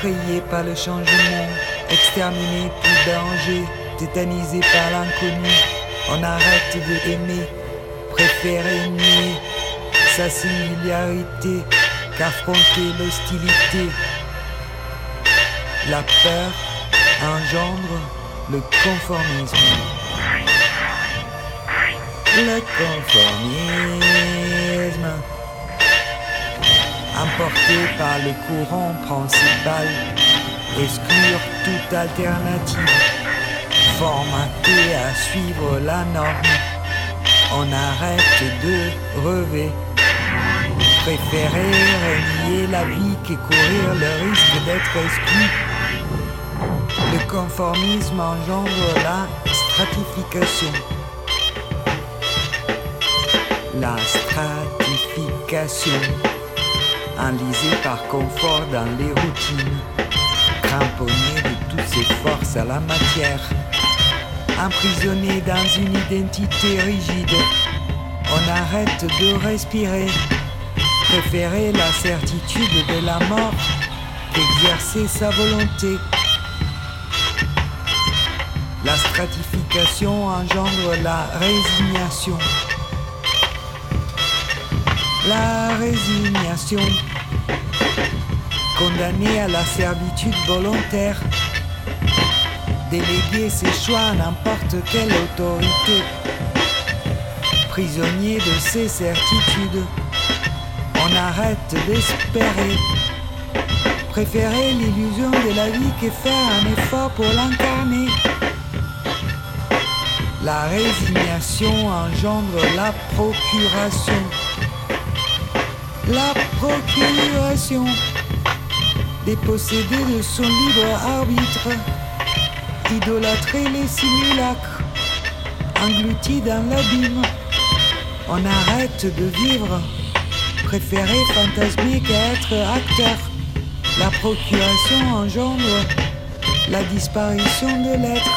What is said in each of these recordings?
effrayé par le changement, exterminé tout danger, tétanisé par l'inconnu. On arrête de aimer, préférer nier sa singularité qu'affronter l'hostilité. La peur engendre le conformisme. Le conformisme, emporté par le courant principal, exclure toute alternative, formaté à suivre la norme. On arrête de rêver, préférer renier la vie que courir le risque d'être exclu. Le conformisme engendre la stratification. La stratification, enlisée par confort dans les routines, cramponnée de toutes ses forces à la matière, emprisonnée dans une identité rigide. On arrête de respirer, préférer la certitude de la mort qu'exercer sa volonté. La stratification engendre la résignation. La résignation, condamnée à la servitude volontaire, déléguer ses choix à n'importe quelle autorité, prisonnier de ses certitudes. On arrête d'espérer, préférer l'illusion de la vie que faire un effort pour l'incarner. La résignation engendre la procuration. La procuration, dépossédée de son libre arbitre, idolâtrer les simulacres, englouti dans l'abîme. On arrête de vivre, préférer fantasmer qu'être acteur. La procuration engendre la disparition de l'être.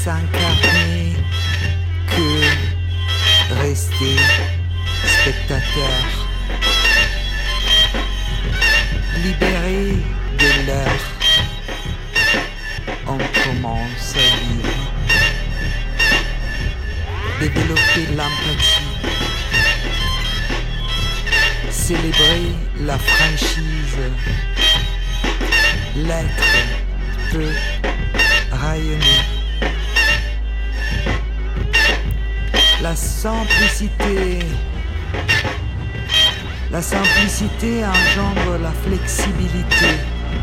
s'incarner que rester spectateur, libéré de l'heure, on commence à vivre, développer l'empathie, célébrer la franchise, l'être peut rayonner. La simplicité engendre la flexibilité.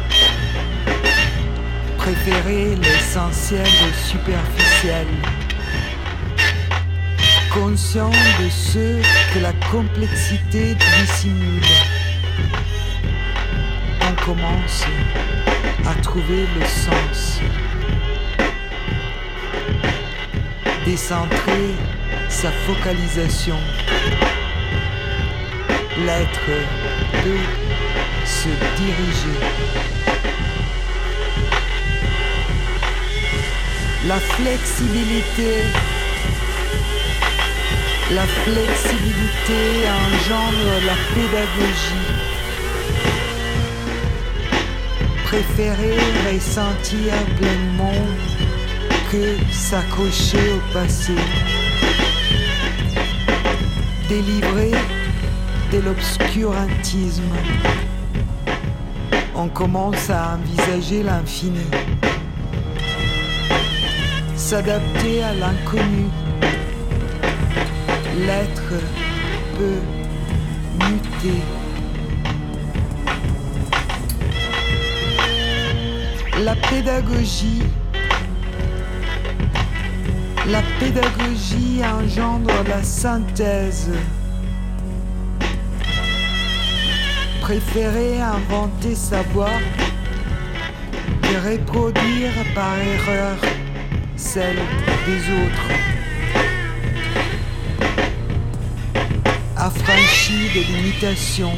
Préférer l'essentiel au superficiel. Conscient de ce que la complexité dissimule. On commence à trouver le sens. Décentrer sa focalisation. L'être peut se diriger. La flexibilité engendre la pédagogie. Préférer ressentir pleinement que s'accrocher au passé. Délivrer de l'obscurantisme. On commence à envisager l'infini. S'adapter à l'inconnu. L'être peut muter. La pédagogie engendre la synthèse. Préférer inventer savoir que reproduire par erreur celle des autres. Affranchi des limitations,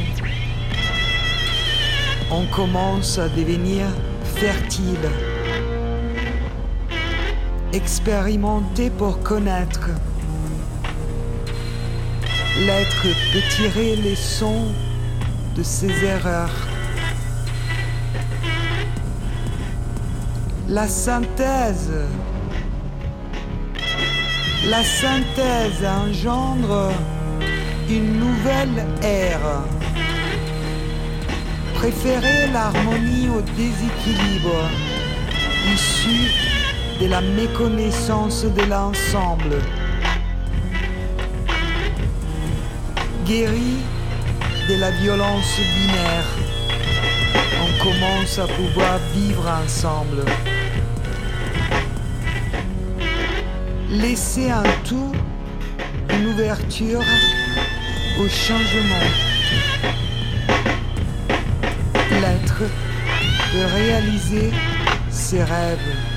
on commence à devenir fertile. Expérimenter pour connaître. L'être peut tirer les sons de ses erreurs. La synthèse engendre une nouvelle ère. Préférer l'harmonie au déséquilibre, issu de la méconnaissance de l'ensemble. Guéri de la violence binaire, on commence à pouvoir vivre ensemble. Laisser en tout une ouverture au changement. L'être peut réaliser ses rêves.